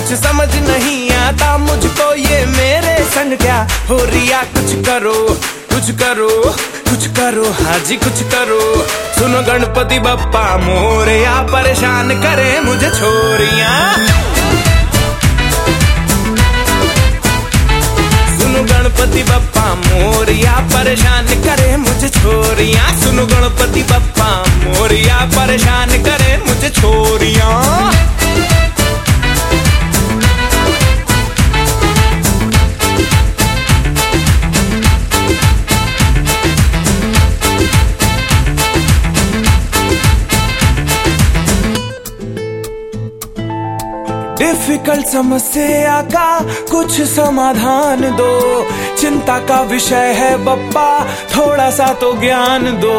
कुछ समझ नहीं आता मुझको ये मेरे संग क्या हो रिया। कुछ करो कुछ करो कुछ करो, हाँ जी कुछ करो। सुनो गणपति बप्पा मोरया, परेशान करे मुझे छोरियां। सुनो गणपति बप्पा मोरया, परेशान करे मुझे छोरियां। सुनो गणपति बप्पा मोरया, परेशान करे मुझे छोरियां। डिफिकल्ट समस्या का कुछ समाधान दो। चिंता का विषय है बप्पा, थोड़ा सा तो ज्ञान दो।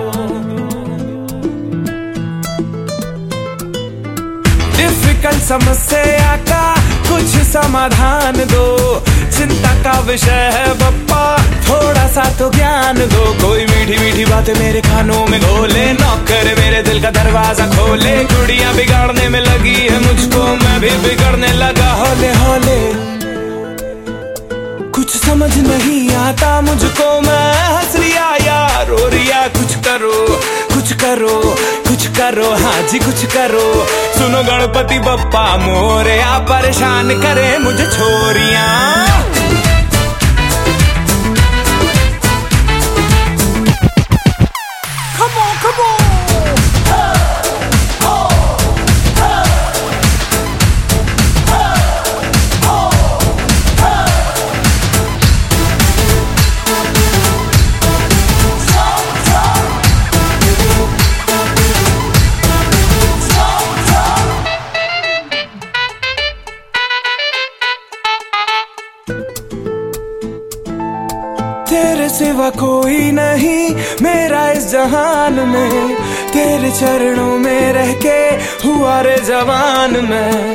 डिफिकल्ट समस्या का कुछ समाधान दो। चिंता का विषय है बप्पा, थोड़ा सा तो ज्ञान दो। कोई मीठी मीठी बातें मेरे कानों में घोले, नौकर मेरे दिल का दरवाजा खोले। गुड़िया बिगाड़ने में लगी है मुझको, मैं भी बिगड़ने लगा हौले हौले। कुछ समझ नहीं आता मुझको, मैं हंस रिया या रो रिया। कुछ करो कुछ करो कुछ करो, हाँ जी कुछ करो। सुनो गणपति बप्पा मोरया, परेशान करे मुझे छोरियां। तेरे सिवा कोई नहीं मेरा इस जहान में। तेरे चरणों में रह के हुआ रे जवान मैं।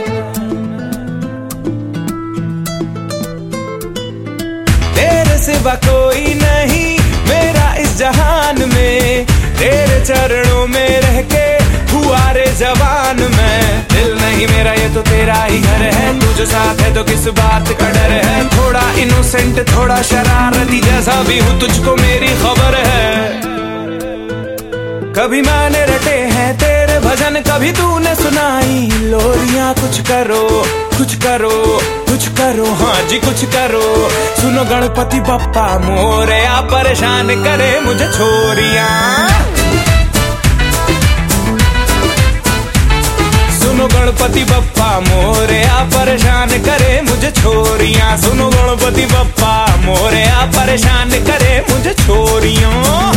तेरे सिवा कोई नहीं मेरा इस जहान में। तेरे चरणों में रह के हुआ रे जवान मैं। दिल नहीं मेरा ये तो तेरा ही घर है, तू जो साथ है तो किस बात का डर है। थोड़ा इनोसेंट थोड़ा शरारती, जैसा भी हूँ तुझको मेरी खबर है। कभी मैंने रटे हैं तेरे भजन, कभी तूने सुनाई लोरियां। कुछ करो कुछ करो कुछ करो, हाँ जी कुछ करो। सुनो गणपति बप्पा मोरया, परेशान करे मुझे छोरियां। सुनो गणपति बप्पा मोरया, परेशान करे मुझे छोरियां। सुनो गणपति बप्पा मोरया, परेशान करे मुझे छोरियों।